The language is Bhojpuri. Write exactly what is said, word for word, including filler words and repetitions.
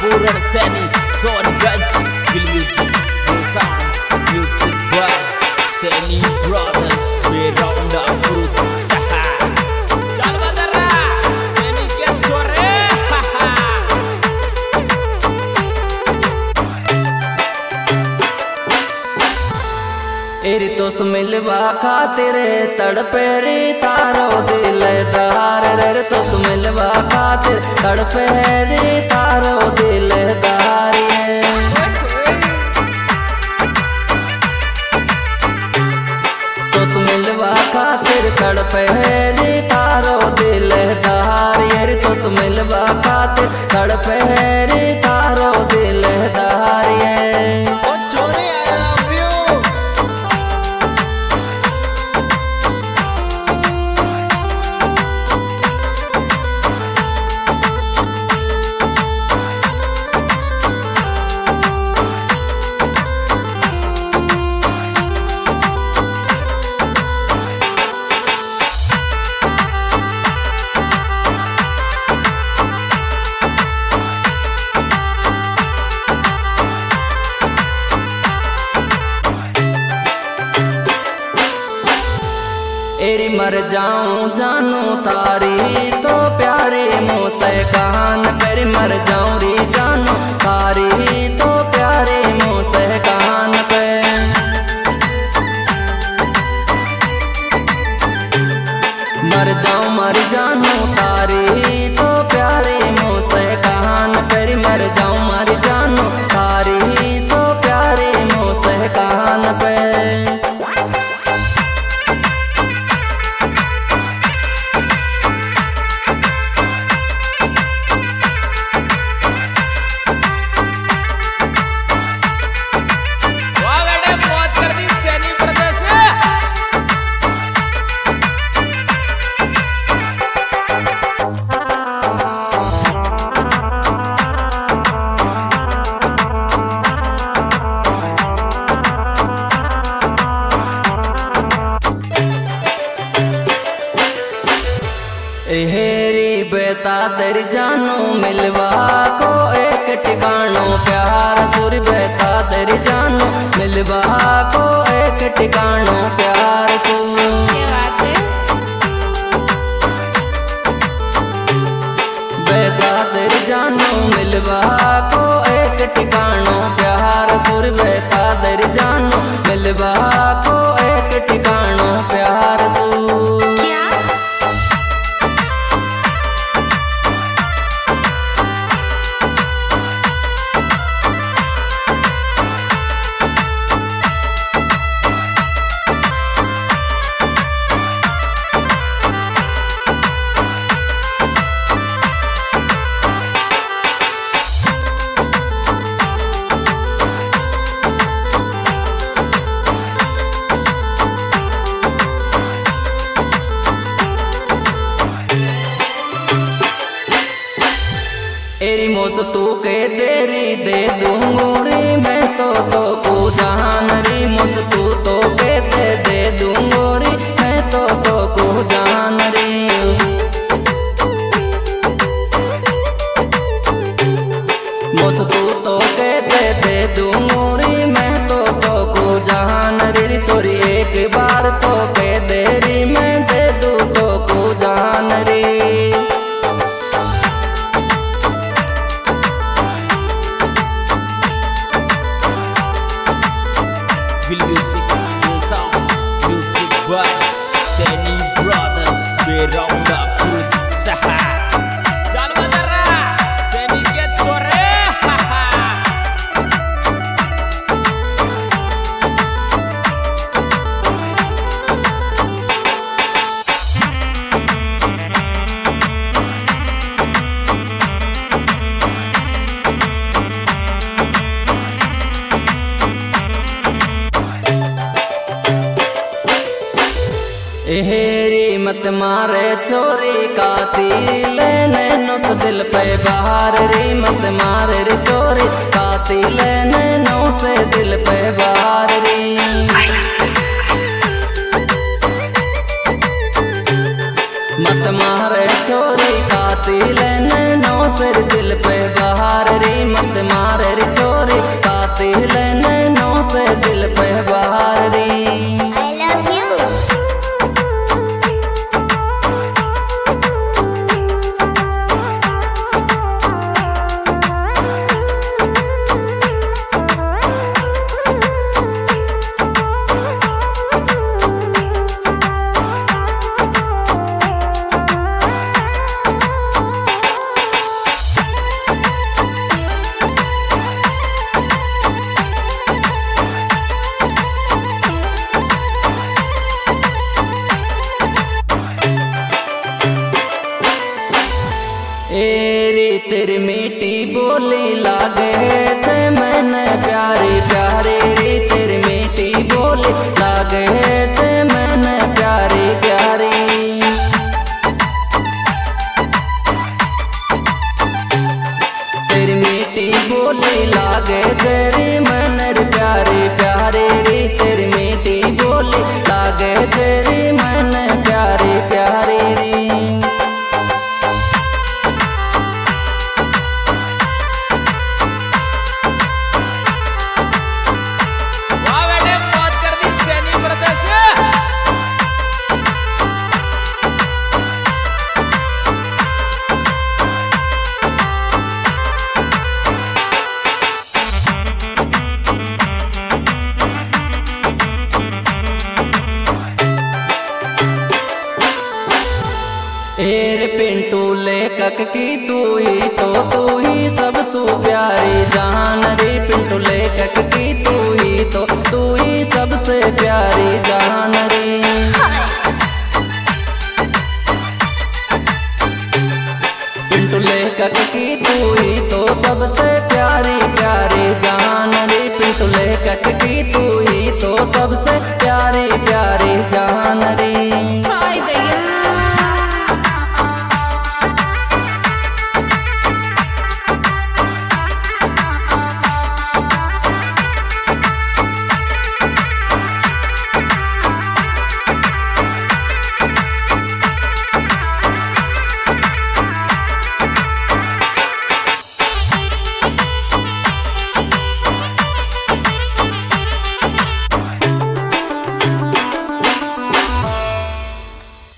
Puran Saini Songanj film music sound music by Saini brothers वे राउंड अप सहा चल बदरा सैनी के छोरे एरी तो मिलवा खातिर तड़पे रे तारो दिलदार रे तो मिलवा खातिर तड़पे रे तारो दिलदार तो मिलवा खातिर तड़पे रे तारो दिलदार रे तो मिलवा खातिर तड़पे रे तारो दिलदार एरी मर जाऊं जानू तारी तो प्यारे मुझसे कहान पेरी मर जाऊं री जानू तारी तो प्यारे मुझसे कहान पे मर जाऊं मर जानू तारी तो प्यारे मुझसे कहान पेरी मर जाऊं मर जानू तारी तो प्यारे मुझसे कहान पे हेरी बेता तेरी जानू मिलवा को एक ठिकानो प्यार सुर बेता तेरी जानू मिलवा को एक ठिकानो प्यार सुर बेता तेरी जानू मिलवा को एक ठिकानो प्यार सुर बेता तेरी जानू मिलवा को एक ठिकानो प्यार सुर एरी मोस तू के देरी दे दूंगू रे मैं तो तो को जान री मोस तू तो के दे दे दूंगू रे मैं तो तो को जान रे मोस तू तो के दे दे दूंगू रे मैं तो तो को जान रे छोरी एक बार तो के दे री मैं दे दू तो को जान रे film music sound music by Saini brothers वे राउंड अप सहा चल बदरा सैनी के छोरे हेरी मत मारे छोरी कातिल नैनो से दिल पे बाहर री मत मारे रे छोरी कातिल नैनो से दिल पे बाहर री मत मारे छोरी कातिल नैनो से दिल पे बाहर री मत मार रे छोरी कातिल नैनों से दिल पे बहार री। एरी तेरी मीठी बोली लागे थे मैंने प्यारी प्यारी री तेरी मीठी बोली लागे थे मैंने प्यारी प्यारी। तेरी मीठी बोली लागे तेरी मैंने प्यारी प्यारी री तेरी मीठी बोली लागे तेरी मैंने प्यारी प्यारी री। एर पिंटू लेखक की तू ही तो तू ही सबसु प्यारी जान रे पिंटू लेखक की तू ही तो तू ही सबसे प्यारी जान रे। पिंटू लेखक की तू ही तो सबसे प्यारी प्यारी जान रे पिंटू लेखक की तू ही तो सबसे प्यारी